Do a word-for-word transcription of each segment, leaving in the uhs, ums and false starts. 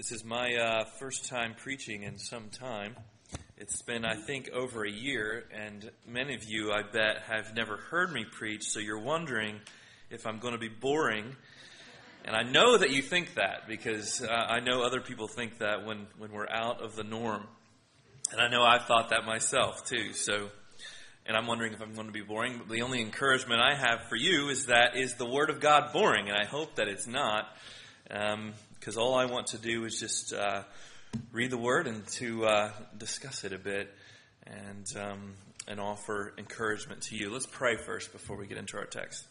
This is my uh, first time preaching in some time. It's been, I think, over a year, and many of you, I bet, have never heard me preach, so you're wondering if I'm going to be boring. And I know that you think that, because uh, I know other people think that when, when we're out of the norm. And I know I've thought that myself, too. So, and I'm wondering if I'm going to be boring. But the only encouragement I have for you is that, is the Word of God boring? And I hope that it's not. Um, because all I want to do is just uh, read the Word and to uh, discuss it a bit and um, and offer encouragement to you. Let's pray first before we get into our text.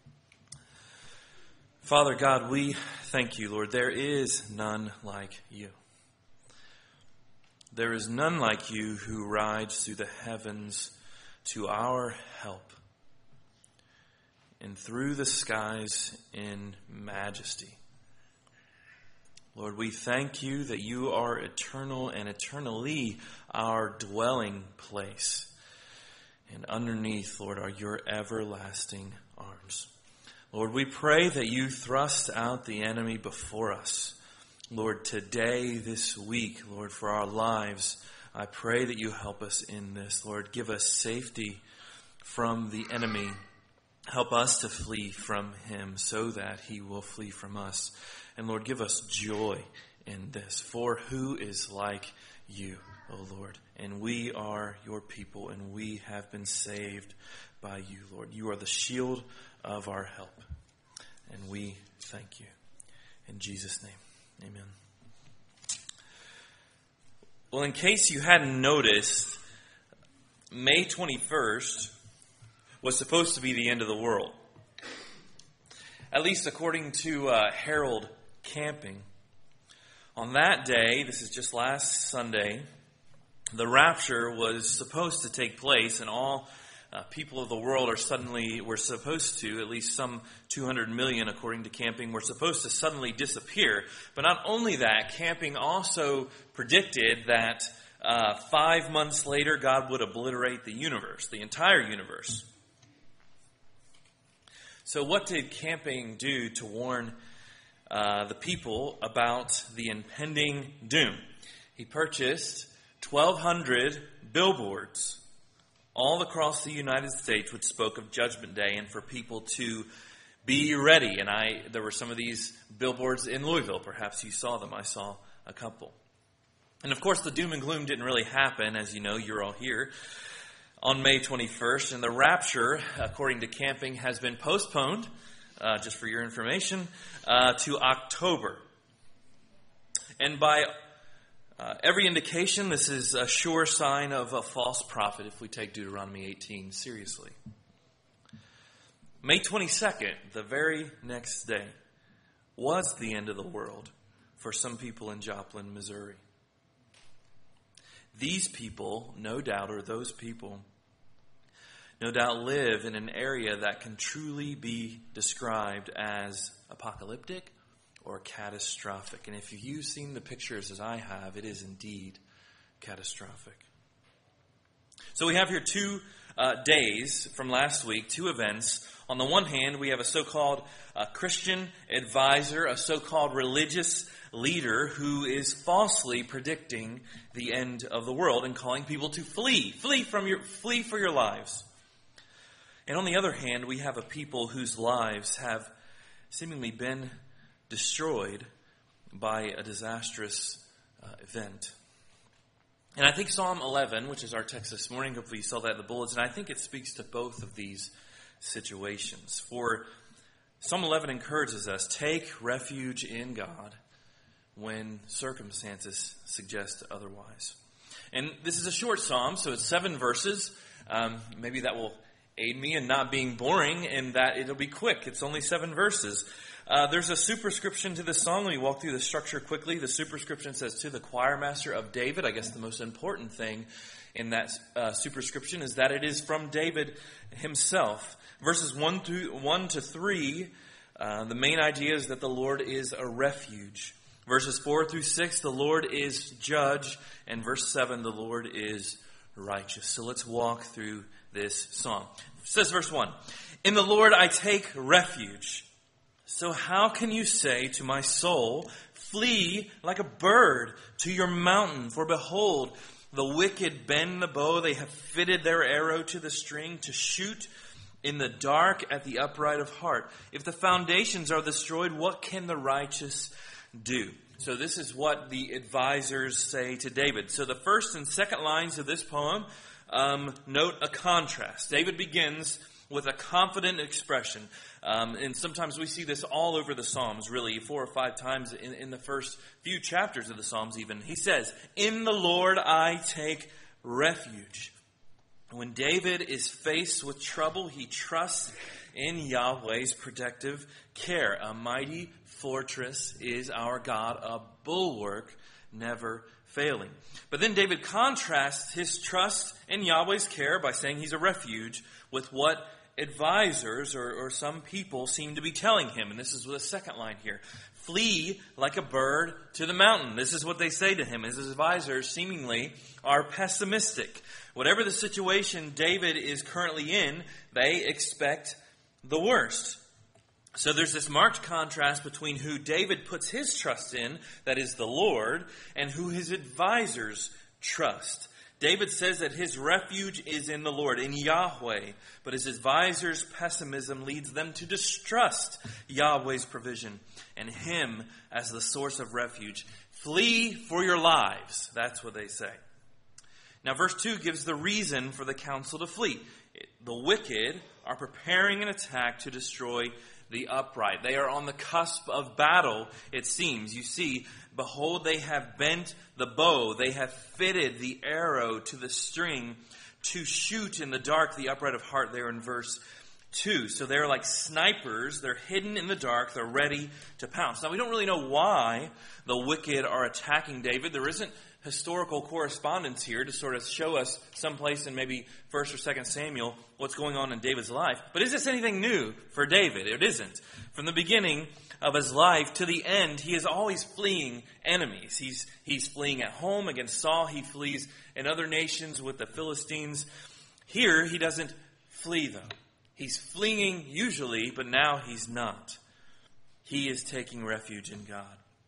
Father God, we thank you, Lord. There is none like you. There is none like you who rides through the heavens to our help and through the skies in majesty. Lord, we thank you that you are eternal and eternally our dwelling place. And underneath, Lord, are your everlasting arms. Lord, we pray that you thrust out the enemy before us. Lord, today, this week, Lord, for our lives, I pray that you help us in this. Lord, give us safety from the enemy. Help us to flee from him so that he will flee from us. And Lord, give us joy in this. For who is like you, O Lord? And we are your people, and we have been saved by you, Lord. You are the shield of our help. And we thank you. In Jesus' name, amen. Well, in case you hadn't noticed, May twenty-first was supposed to be the end of the world. At least according to uh, Harold Camping. On that day, this is just last Sunday, the rapture was supposed to take place, and all uh, people of the world are suddenly, were supposed to, at least some two hundred million according to Camping, were supposed to suddenly disappear. But not only that, Camping also predicted that uh, five months later, God would obliterate the universe, the entire universe. So what did Camping do to warn uh, the people about the impending doom? He purchased twelve hundred billboards all across the United States which spoke of Judgment Day and for people to be ready. And I, there were some of these billboards in Louisville. Perhaps you saw them. I saw a couple. And of course, the doom and gloom didn't really happen. As you know, you're all here on May twenty-first, and the rapture, according to Camping, has been postponed, uh, just for your information, uh, to October. And by uh, every indication, this is a sure sign of a false prophet if we take Deuteronomy eighteen seriously. May twenty-second, the very next day, was the end of the world for some people in Joplin, Missouri. These people, no doubt, or those people, no doubt live in an area that can truly be described as apocalyptic or catastrophic. And if you've seen the pictures as I have, it is indeed catastrophic. So we have here two uh, days from last week, two events. On the one hand, we have a so-called uh, Christian advisor, a so-called religious leader who is falsely predicting the end of the world and calling people to flee, flee from your, flee for your lives. And on the other hand, we have a people whose lives have seemingly been destroyed by a disastrous uh, event. And I think Psalm eleven, which is our text this morning, hopefully you saw that in the bulletin, I think it speaks to both of these situations. For Psalm eleven encourages us, take refuge in God when circumstances suggest otherwise. And this is a short psalm, so it's seven verses. Um, maybe that will aid me in not being boring, and that it'll be quick. It's only seven verses. Uh, there's a superscription to this song. Let me walk through the structure quickly. The superscription says, to the choir master of David. I guess the most important thing in that uh, superscription is that it is from David himself. Verses one to, one to three, uh, the main idea is that the Lord is a refuge. Verses four through six, the Lord is judge. And verse seven, the Lord is righteous. So let's walk through this song. It says verse one, in the Lord I take refuge. So how can you say to my soul, Flee like a bird to your mountain, for behold, the wicked bend the bow, they have fitted their arrow to the string to shoot in the dark at the upright of heart. If the foundations are destroyed, what can the righteous do? So this is what the advisors say to David. So the first and second lines of this poem um, note a contrast. David begins with a confident expression. Um, and sometimes we see this all over the Psalms, really, four or five times in, in the first few chapters of the Psalms even. He says, "In the Lord I take refuge." When David is faced with trouble, he trusts in Yahweh's protective care. A mighty fortress is our God, a bulwark never failing. But then David contrasts his trust in Yahweh's care by saying he's a refuge with what advisors or, or some people seem to be telling him. And this is the second line here. Flee like a bird to the mountain. This is what they say to him. His advisors seemingly are pessimistic. Whatever the situation David is currently in, they expect the worst. So there's this marked contrast between who David puts his trust in, that is the Lord, and who his advisors trust. David says that his refuge is in the Lord, in Yahweh, but his advisors' pessimism leads them to distrust Yahweh's provision and him as the source of refuge. Flee for your lives, that's what they say. Now, verse two gives the reason for the counsel to flee. The wicked are preparing an attack to destroy the upright. They are on the cusp of battle, it seems. You see, behold, they have bent the bow. They have fitted the arrow to the string to shoot in the dark the upright of heart there in verse two. So they're like snipers. They're hidden in the dark. They're ready to pounce. Now, we don't really know why the wicked are attacking David. There isn't historical correspondence here to sort of show us someplace in maybe First or Second Samuel what's going on in David's life. But is this anything new for David? It isn't. From the beginning of his life to the end, he is always fleeing enemies. He's he's fleeing at home against Saul. He flees in other nations with the Philistines. Here, he doesn't flee, though. He's fleeing usually, but now he's not. He is taking refuge in God.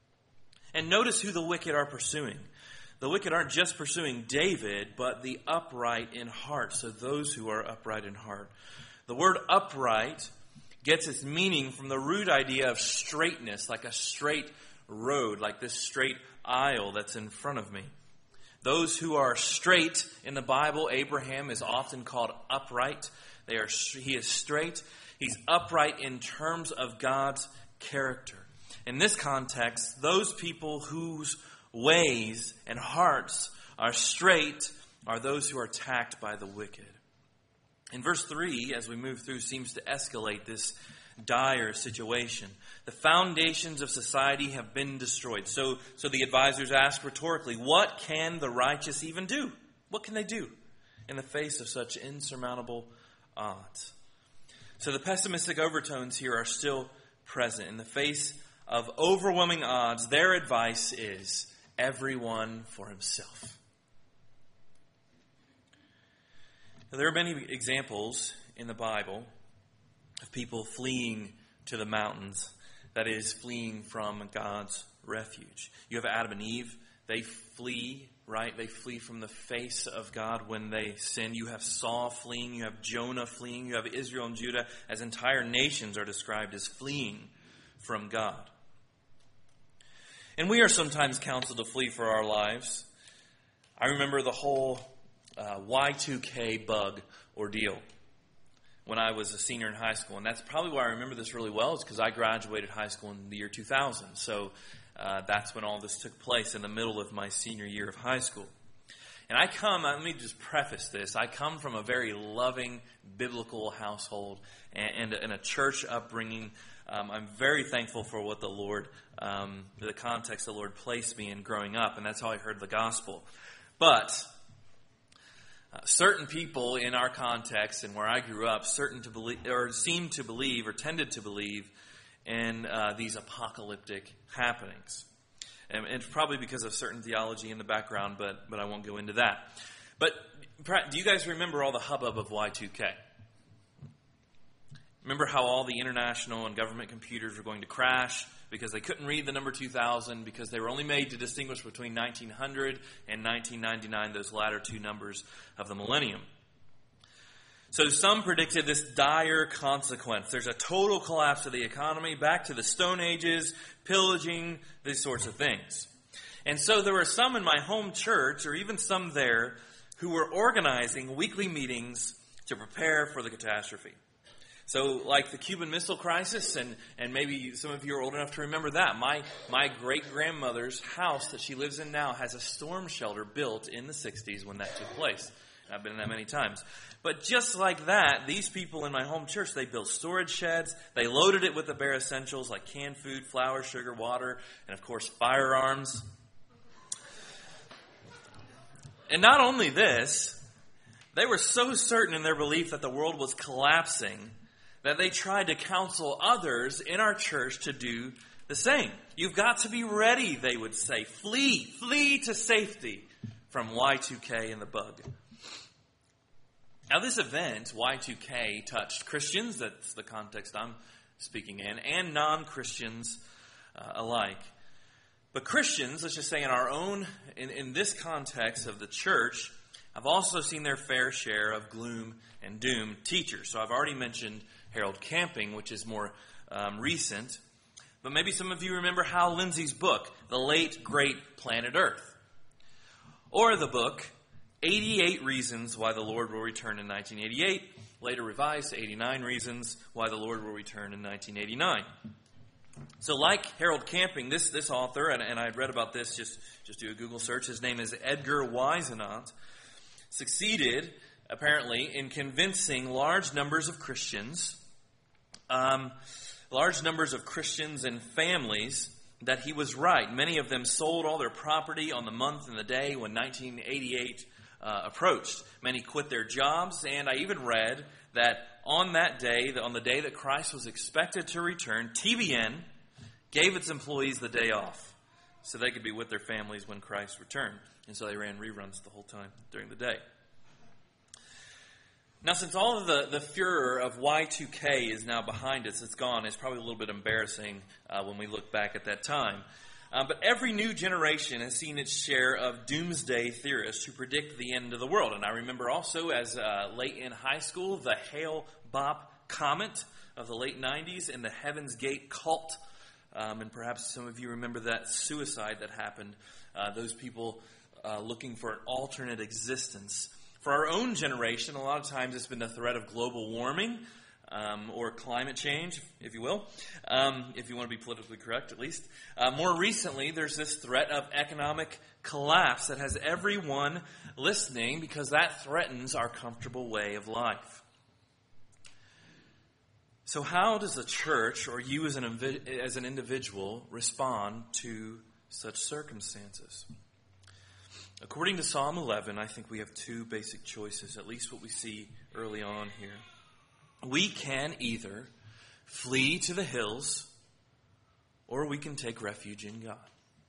And notice who the wicked are pursuing. The wicked aren't just pursuing David, but the upright in heart. So those who are upright in heart. The word upright gets its meaning from the root idea of straightness, like a straight road, like this straight aisle that's in front of me. Those who are straight in the Bible, Abraham is often called upright. They are, he is straight. He's upright in terms of God's character. In this context, those people whose ways and hearts are straight are those who are attacked by the wicked. In verse three, as we move through, seems to escalate this dire situation. The foundations of society have been destroyed. So, so the advisors ask rhetorically, what can the righteous even do? What can they do in the face of such insurmountable odds? So the pessimistic overtones here are still present. In the face of overwhelming odds, their advice is everyone for himself. Now, there are many examples in the Bible of people fleeing to the mountains, that is, fleeing from God's refuge. You have Adam and Eve. They flee, right? They flee from the face of God when they sin. You have Saul fleeing. You have Jonah fleeing. You have Israel and Judah, as entire nations are described as fleeing from God. And we are sometimes counseled to flee for our lives. I remember the whole uh, Y two K bug ordeal when I was a senior in high school. And that's probably why I remember this really well, is because I graduated high school in the year two thousand. So uh, that's when all this took place, in the middle of my senior year of high school. And I come, let me just preface this, I come from a very loving biblical household and, and, and a church upbringing. Um, I'm very thankful for what the Lord, um, the context the Lord placed me in growing up, and that's how I heard the gospel. But uh, certain people in our context and where I grew up, certain to believe, or seemed to believe, or tended to believe in uh, these apocalyptic happenings, and it's probably because of certain theology in the background, but but I won't go into that. But do you guys remember all the hubbub of Y two K? Remember how all the international and government computers were going to crash because they couldn't read the number two thousand, because they were only made to distinguish between nineteen hundred and nineteen ninety-nine, those latter two numbers of the millennium. So some predicted this dire consequence. There's a total collapse of the economy, back to the Stone Ages, pillaging, these sorts of things. And so there were some in my home church, or even some there, who were organizing weekly meetings to prepare for the catastrophe. So like the Cuban Missile Crisis, and, and maybe some of you are old enough to remember that. My, my great-grandmother's house that she lives in now has a storm shelter built in the sixties when that took place. I've been in that many times. But just like that, these people in my home church, they built storage sheds. They loaded it with the bare essentials like canned food, flour, sugar, water, and of course firearms. And not only this, they were so certain in their belief that the world was collapsing that they tried to counsel others in our church to do the same. You've got to be ready, they would say. Flee, flee to safety from Y two K and the bug. Now this event, Y two K, touched Christians, that's the context I'm speaking in, and non-Christians uh, alike. But Christians, let's just say in our own, in, in this context of the church, have also seen their fair share of gloom and doom teachers. So I've already mentioned Harold Camping, which is more um, recent. But maybe some of you remember Hal Lindsey's book, The Late Great Planet Earth. Or the book, eighty-eight Reasons Why the Lord Will Return in nineteen eighty-eight, later revised to eighty-nine Reasons Why the Lord Will Return in nineteen eighty-nine. So like Harold Camping, this, this author, and, and I'd read about this, just, just do a Google search, his name is Edgar Whisenant, succeeded, apparently, in convincing large numbers of Christians, um, large numbers of Christians and families, that he was right. Many of them sold all their property on the month and the day when nineteen eighty-eight uh, approached. Many quit their jobs, and I even read that on that day, on the day that Christ was expected to return, T B N gave its employees the day off so they could be with their families when Christ returned. And so they ran reruns the whole time during the day. Now, since all of the, the furor of Y two K is now behind us, it's gone, it's probably a little bit embarrassing uh, when we look back at that time. Uh, but every new generation has seen its share of doomsday theorists who predict the end of the world. And I remember also as uh, late in high school, the Hale-Bopp comet of the late nineties and the Heaven's Gate cult. Um, and perhaps some of you remember that suicide that happened. Uh, those people uh, looking for an alternate existence. For our own generation, a lot of times it's been the threat of global warming um, or climate change, if you will, um, if you want to be politically correct at least. Uh, more recently, there's this threat of economic collapse that has everyone listening because that threatens our comfortable way of life. So how does the church or you as an, as an individual respond to such circumstances? According to Psalm eleven, I think we have two basic choices, at least what we see early on here. We can either flee to the hills, or we can take refuge in God.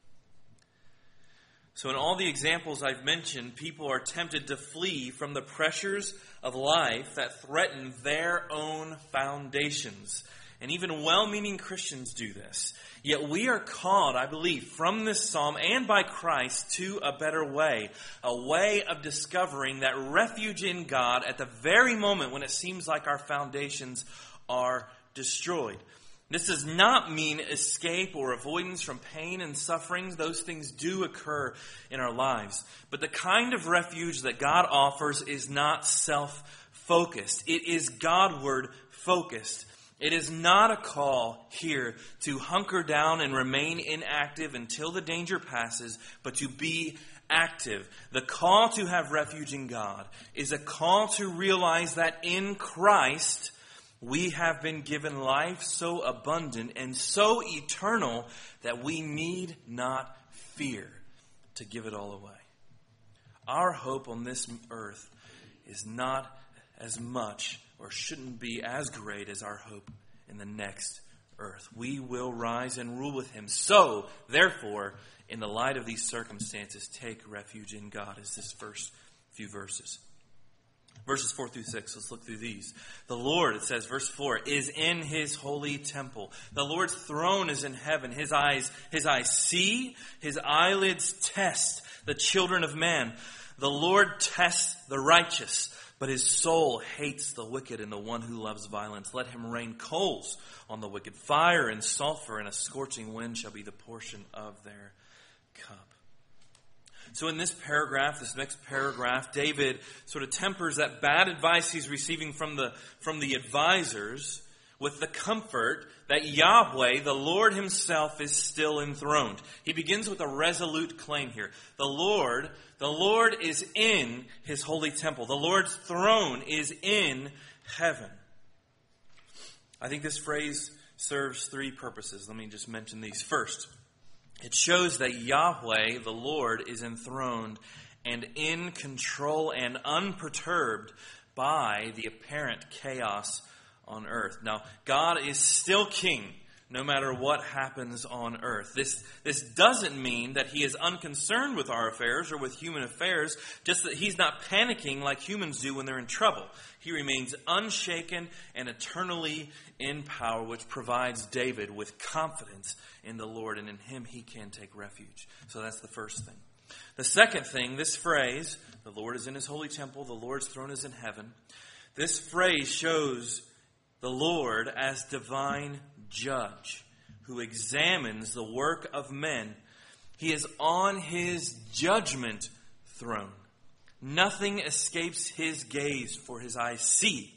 So in all the examples I've mentioned, people are tempted to flee from the pressures of life that threaten their own foundations. And even well-meaning Christians do this. Yet we are called, I believe, from this psalm and by Christ to a better way. A way of discovering that refuge in God at the very moment when it seems like our foundations are destroyed. This does not mean escape or avoidance from pain and sufferings. Those things do occur in our lives. But the kind of refuge that God offers is not self-focused. It is Godward focused. It is not a call here to hunker down and remain inactive until the danger passes, but to be active. The call to have refuge in God is a call to realize that in Christ we have been given life so abundant and so eternal that we need not fear to give it all away. Our hope on this earth is not as much or shouldn't be as great as our hope in the next earth. We will rise and rule with him. So, therefore, in the light of these circumstances, take refuge in God, as this first few verses. Verses four through six, let's look through these. The Lord, it says, verse four, is in his holy temple. The Lord's throne is in heaven. His eyes, his eyes see, his eyelids test the children of man. The Lord tests the righteous, but his soul hates the wicked and the one who loves violence. Let him rain coals on the wicked. Fire and sulfur and a scorching wind shall be the portion of their cup. So in this paragraph, this next paragraph, David sort of tempers that bad advice he's receiving from the, from the advisors with the comfort that Yahweh, the Lord himself, is still enthroned. He begins with a resolute claim here. The Lord, the Lord is in his holy temple. The Lord's throne is in heaven. I think this phrase serves three purposes. Let me just mention these. First, it shows that Yahweh, the Lord, is enthroned and in control and unperturbed by the apparent chaos on earth. Now, God is still king no matter what happens on earth. This, this doesn't mean that he is unconcerned with our affairs or with human affairs, just that he's not panicking like humans do when they're in trouble. He remains unshaken and eternally in power, which provides David with confidence in the Lord, and in him he can take refuge. So that's the first thing. The second thing, this phrase, the Lord is in his holy temple, the Lord's throne is in heaven. This phrase shows the Lord as divine judge who examines the work of men. He is on his judgment throne. Nothing escapes his gaze, for his eyes see.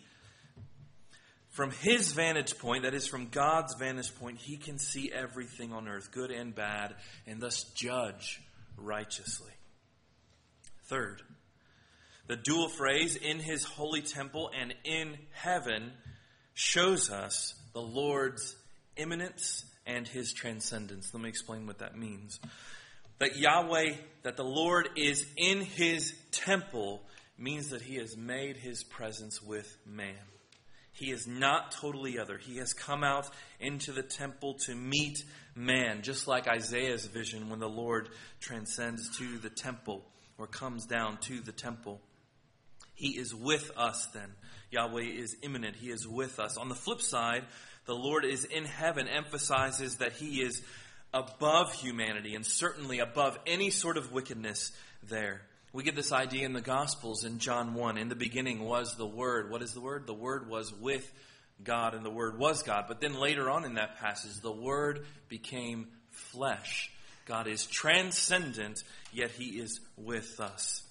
From his vantage point, that is from God's vantage point, he can see everything on earth, good and bad, and thus judge righteously. Third, the dual phrase, in his holy temple and in heaven, shows us the Lord's immanence and his transcendence. Let me explain what that means. That Yahweh, that the Lord is in his temple, means that he has made his presence with man. He is not totally other. He has come out into the temple to meet man, just like Isaiah's vision when the Lord transcends to the temple or comes down to the temple. He is with us then. Yahweh is immanent. He is with us. On the flip side, the Lord is in heaven emphasizes that he is above humanity and certainly above any sort of wickedness there. We get this idea in the Gospels in John one. In the beginning was the Word. What is the Word? The Word was with God and the Word was God. But then later on in that passage, the Word became flesh. God is transcendent, yet he is with us.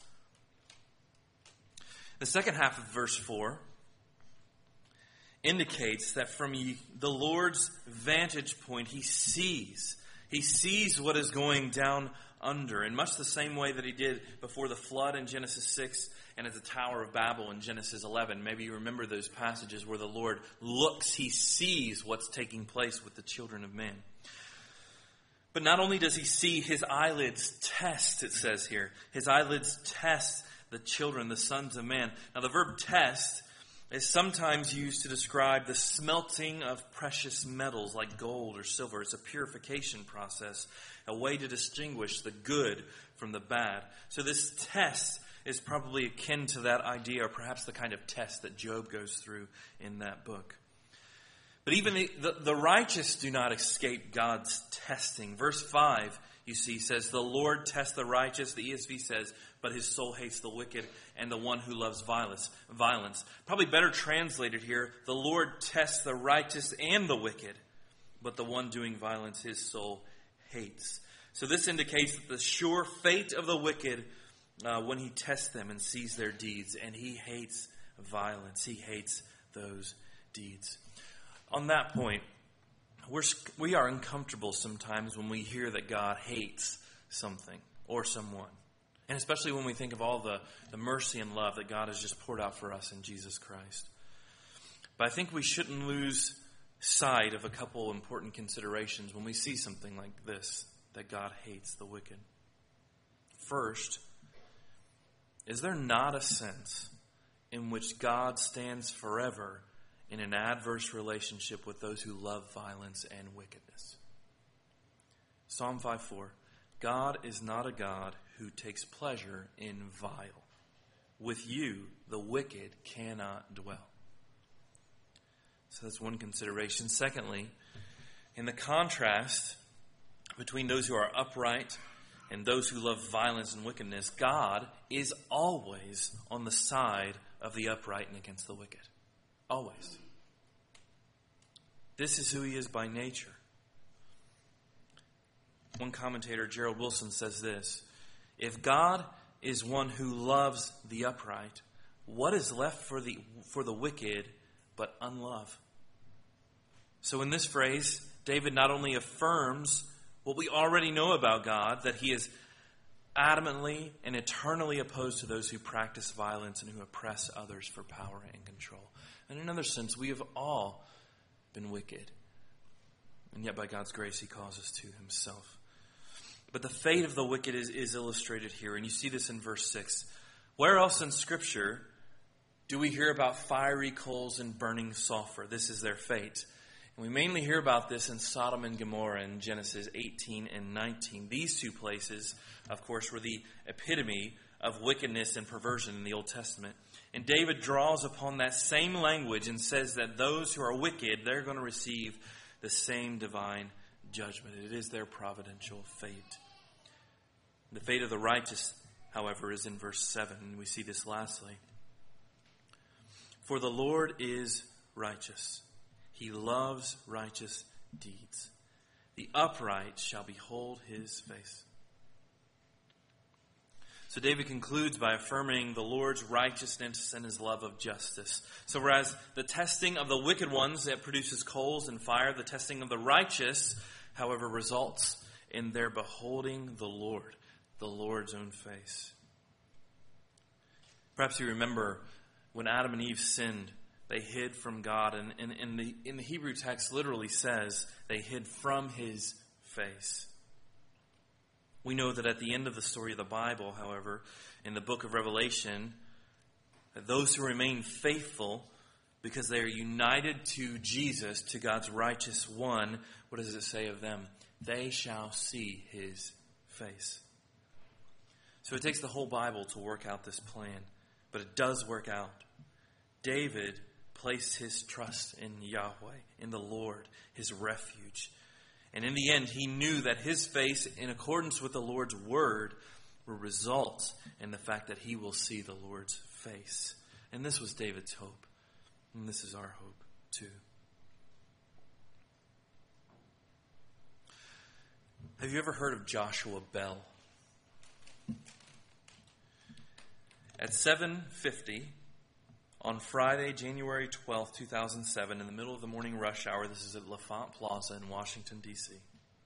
The second half of verse four indicates that from the Lord's vantage point, he sees. He sees what is going down under, in much the same way that he did before the flood in Genesis six and at the Tower of Babel in Genesis eleven. Maybe you remember those passages where the Lord looks, he sees what's taking place with the children of man. But not only does he see, his eyelids test, it says here. His eyelids test the children, the sons of man. Now the verb test is sometimes used to describe the smelting of precious metals like gold or silver. It's a purification process, a way to distinguish the good from the bad. So this test is probably akin to that idea, or perhaps the kind of test that Job goes through in that book. But even the, the, the righteous do not escape God's testing. Verse five, you see, says, the Lord tests the righteous. The E S V says, but his soul hates the wicked and the one who loves violence. Violence. Probably better translated here, the Lord tests the righteous and the wicked, but the one doing violence his soul hates. So this indicates that the sure fate of the wicked uh, when he tests them and sees their deeds, and he hates violence. He hates those deeds. On that point, we're, we are uncomfortable sometimes when we hear that God hates something or someone. And especially when we think of all the, the mercy and love that God has just poured out for us in Jesus Christ. But I think we shouldn't lose sight of a couple important considerations when we see something like this, that God hates the wicked. First, is there not a sense in which God stands forever in an adverse relationship with those who love violence and wickedness? Psalm five four. God is not a God who takes pleasure in vile. with you the wicked cannot dwell. So that's one consideration. Secondly, in the contrast between those who are upright and those who love violence and wickedness, God is always on the side of the upright and against the wicked. Always. This is who he is by nature. One commentator, Gerald Wilson, says this: if God is one who loves the upright, what is left for the for the wicked but unlove? So in this phrase, David not only affirms what we already know about God, that he is adamantly and eternally opposed to those who practice violence and who oppress others for power and control. And in another sense, we have all been wicked. And yet by God's grace, he calls us to himself. But the fate of the wicked is, is illustrated here. And you see this in verse six. Where else in Scripture do we hear about fiery coals and burning sulfur? This is their fate. And we mainly hear about this in Sodom and Gomorrah in Genesis eighteen and nineteen. These two places, of course, were the epitome of wickedness and perversion in the Old Testament. And David draws upon that same language and says that those who are wicked, they're going to receive the same divine judgment. It is their providential fate. The fate of the righteous, however, is in verse seven. And we see this lastly. For the Lord is righteous. He loves righteous deeds. The upright shall behold his face. So David concludes by affirming the Lord's righteousness and his love of justice. So whereas the testing of the wicked ones, that produces coals and fire, the testing of the righteous, however, results in their beholding the Lord, the Lord's own face. Perhaps you remember when Adam and Eve sinned, they hid from God. And in, in, the, in the Hebrew text literally says they hid from his face. We know that at the end of the story of the Bible, however, in the book of Revelation, that those who remain faithful, because they are united to Jesus, to God's righteous one, what does it say of them? They shall see his face. So it takes the whole Bible to work out this plan, but it does work out. David placed his trust in Yahweh, in the Lord, his refuge. And in the end, he knew that his face, in accordance with the Lord's word, will result in the fact that he will see the Lord's face. And this was David's hope. And this is our hope, too. Have you ever heard of Joshua Bell? At seven fifty on Friday, January twelfth, two thousand seven, in the middle of the morning rush hour, this is at L'Enfant Plaza in Washington, D C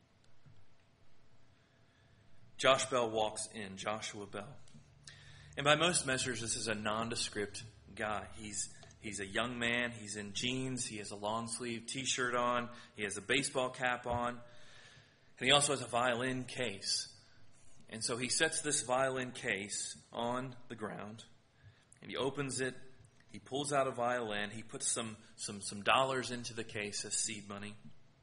Josh Bell walks in, Joshua Bell. And by most measures, this is a nondescript guy. He's he's a young man. He's in jeans. He has a long-sleeve T-shirt on. He has a baseball cap on. And he also has a violin case. And so he sets this violin case on the ground, and he opens it. He pulls out a violin. He puts some, some, some dollars into the case as seed money.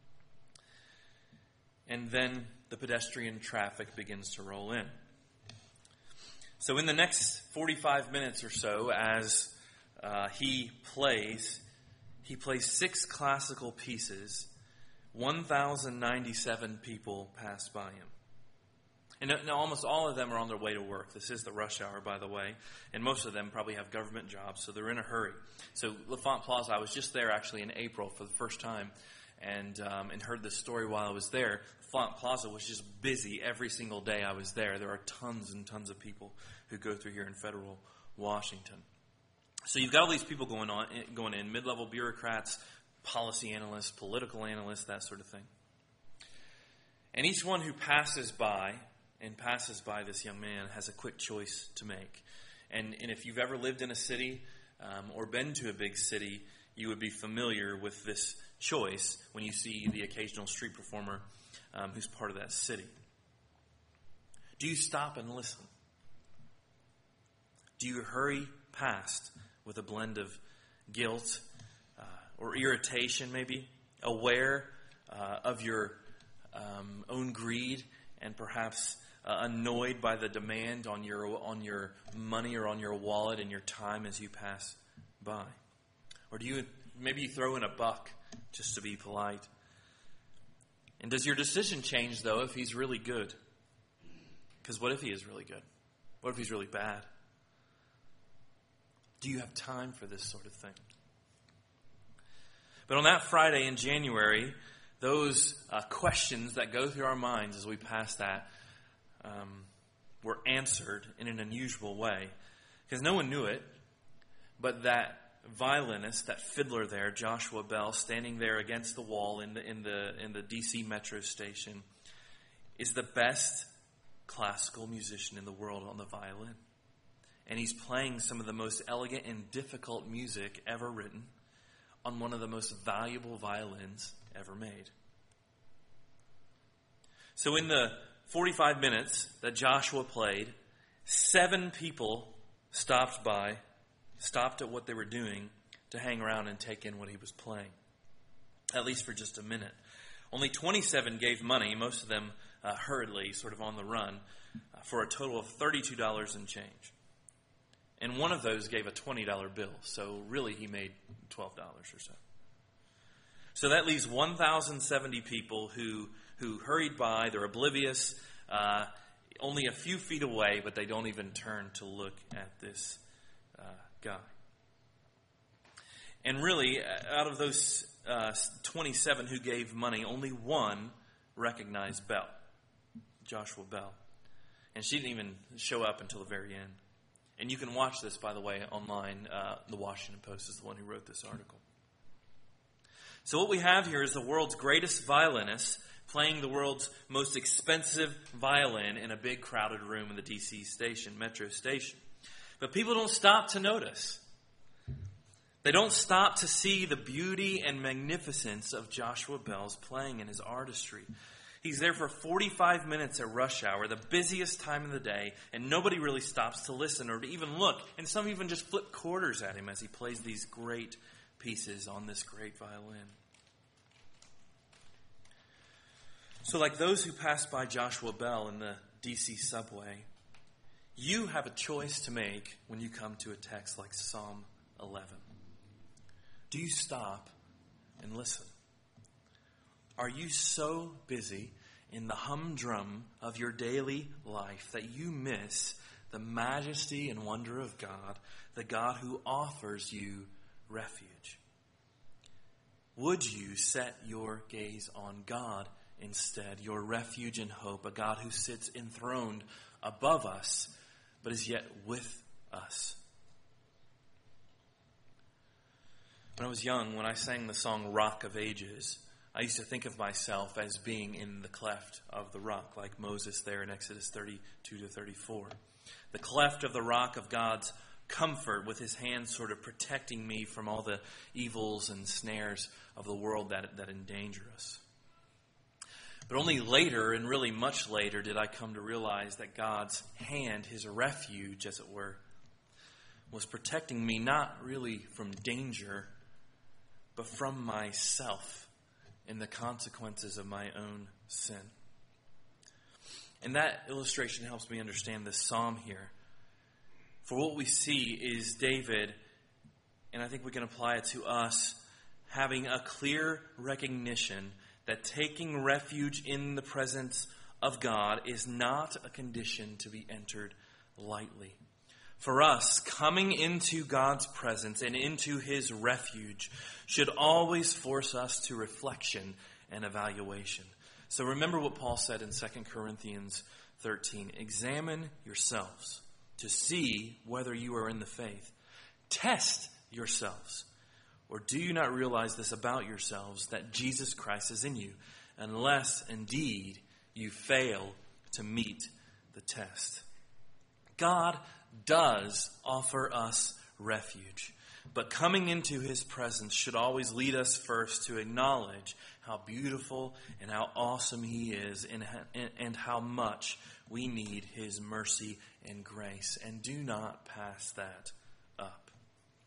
And then the pedestrian traffic begins to roll in. So in the next forty-five minutes or so, as uh, he plays, he plays six classical pieces. one thousand ninety-seven people pass by him. And almost all of them are on their way to work. This is the rush hour, by the way. And most of them probably have government jobs, so they're in a hurry. So L'Enfant Plaza, I was just there actually in April for the first time and um, and heard this story while I was there. L'Enfant Plaza was just busy every single day I was there. There are tons and tons of people who go through here in Federal Washington. So you've got all these people going on, going in, mid-level bureaucrats, policy analysts, political analysts, that sort of thing. And each one who passes by and passes by this young man has a quick choice to make. And, and if you've ever lived in a city um, or been to a big city, you would be familiar with this choice when you see the occasional street performer um, who's part of that city. Do you stop and listen? Do you hurry past with a blend of guilt uh, or irritation maybe, aware uh, of your um, own greed and perhaps uh, annoyed by the demand on your on your money or on your wallet and your time as you pass by? Or do you maybe you throw in a buck just to be polite? And does your decision change, though, if he's really good? Because what if he is really good? What if he's really bad? Do you have time for this sort of thing? But on that Friday in January, those uh, questions that go through our minds as we pass that um, were answered in an unusual way. Because no one knew it, but that violinist, that fiddler there, Joshua Bell, standing there against the wall in the in the in the D C metro station, is the best classical musician in the world on the violin. And he's playing some of the most elegant and difficult music ever written on one of the most valuable violins ever made. So in the forty-five minutes that Joshua played, seven people stopped by, stopped at what they were doing to hang around and take in what he was playing, at least for just a minute. Only twenty-seven gave money, most of them uh, hurriedly, sort of on the run, uh, for a total of thirty-two dollars and change. And one of those gave a twenty dollar bill, so really he made twelve dollars or so. So that leaves one thousand seventy people who, who hurried by, they're oblivious, uh, only a few feet away, but they don't even turn to look at this uh, guy. And really, out of those uh, twenty-seven who gave money, only one recognized Bell, Joshua Bell. And she didn't even show up until the very end. And you can watch this, by the way, online. Uh, the Washington Post is the one who wrote this article. So what we have here is the world's greatest violinist playing the world's most expensive violin in a big crowded room in the D C station, metro station. But people don't stop to notice. They don't stop to see the beauty and magnificence of Joshua Bell's playing and his artistry. He's there for forty-five minutes at rush hour, the busiest time of the day, and nobody really stops to listen or to even look. And some even just flip quarters at him as he plays these great pieces on this great violin. So like those who passed by Joshua Bell in the D C subway, you have a choice to make when you come to a text like Psalm eleven. Do you stop and listen? Are you so busy in the humdrum of your daily life that you miss the majesty and wonder of God, the God who offers you refuge? Would you set your gaze on God instead, your refuge and hope, a God who sits enthroned above us, but is yet with us? When I was young, when I sang the song Rock of Ages, I used to think of myself as being in the cleft of the rock, like Moses there in Exodus thirty-two to thirty-four. The cleft of the rock of God's comfort, with his hand sort of protecting me from all the evils and snares of the world that, that endanger us. But only later, and really much later, did I come to realize that God's hand, his refuge, as it were, was protecting me not really from danger, but from myself and the consequences of my own sin. And that illustration helps me understand this psalm here. For what we see is David, and I think we can apply it to us, having a clear recognition that taking refuge in the presence of God is not a condition to be entered lightly. For us, coming into God's presence and into his refuge should always force us to reflection and evaluation. So remember what Paul said in Second Corinthians thirteen. Examine yourselves to see whether you are in the faith. Test yourselves. Or do you not realize this about yourselves, that Jesus Christ is in you, unless indeed you fail to meet the test? God does offer us refuge, but coming into his presence should always lead us first to acknowledge how beautiful and how awesome he is, and, and how much we need his mercy and grace. And do not pass that up.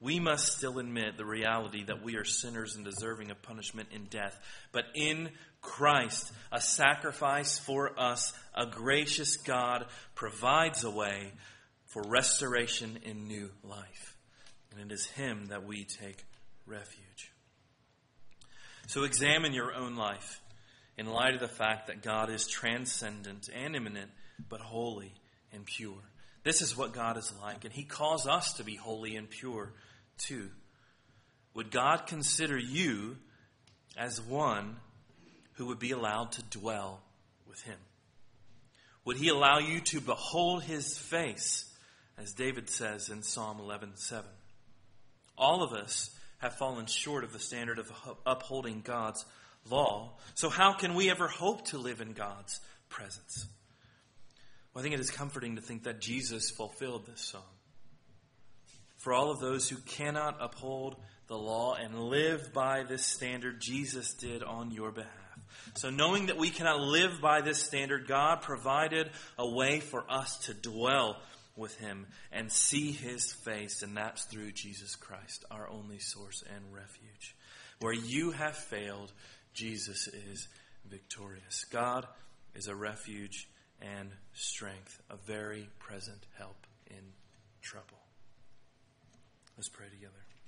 we must still admit the reality that we are sinners and deserving of punishment in death. But in Christ, a sacrifice for us, a gracious God provides a way for restoration in new life. And it is Him that we take refuge. So examine your own life in light of the fact that God is transcendent and immanent, but holy and pure. This is what God is like, and He calls us to be holy and pure too. Would God consider you as one who would be allowed to dwell with Him? Would He allow you to behold His face, as David says in Psalm eleven seven? All of us have fallen short of the standard of upholding God's law. So how can we ever hope to live in God's presence? Well, I think it is comforting to think that Jesus fulfilled this song. For all of those who cannot uphold the law and live by this standard, Jesus did on your behalf. So knowing that we cannot live by this standard, God provided a way for us to dwell with Him and see His face, and that's through Jesus Christ, our only source and refuge. Where you have failed, Jesus is victorious. God is a refuge and strength, a very present help in trouble. Let's pray together.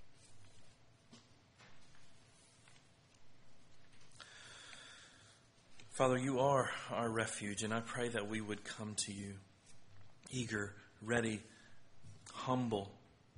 Father, you are our refuge, and I pray that we would come to you eager, ready, humble.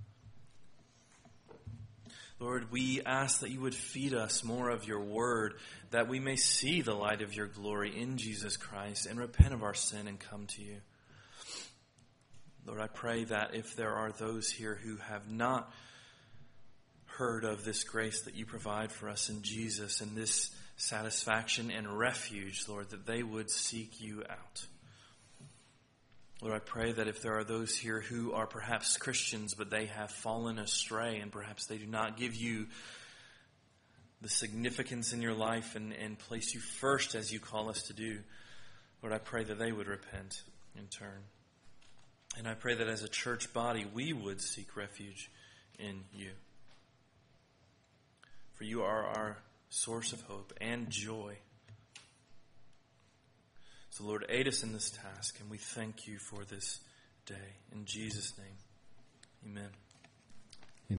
Lord, we ask that you would feed us more of your word, that we may see the light of your glory in Jesus Christ and repent of our sin and come to you. Lord, I pray that if there are those here who have not heard of this grace that you provide for us in Jesus and this satisfaction and refuge, Lord, that they would seek you out. Lord, I pray that if there are those here who are perhaps Christians, but they have fallen astray and perhaps they do not give you the significance in your life and, and place you first as you call us to do, Lord, I pray that they would repent in turn. And I pray that as a church body, we would seek refuge in you. For you are our source of hope and joy. So, Lord, aid us in this task, and we thank you for this day. In Jesus' name, amen.